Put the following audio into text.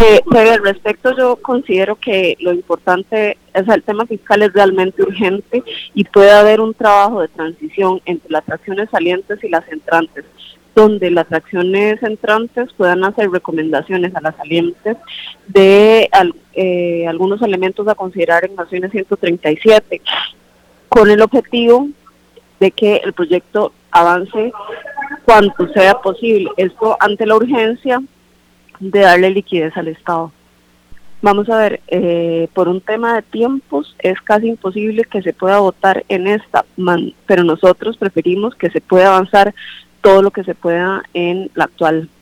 Pero al respecto yo considero que lo importante es el tema fiscal es realmente urgente y puede haber un trabajo de transición entre las fracciones salientes y las entrantes, donde las fracciones entrantes puedan hacer recomendaciones a las salientes de algunos elementos a considerar en Naciones 137, con el objetivo de que el proyecto avance cuanto sea posible. Esto ante la urgencia de darle liquidez al Estado. Vamos a ver, por un tema de tiempos es casi imposible que se pueda votar en esta, pero nosotros preferimos que se pueda avanzar todo lo que se pueda en la actual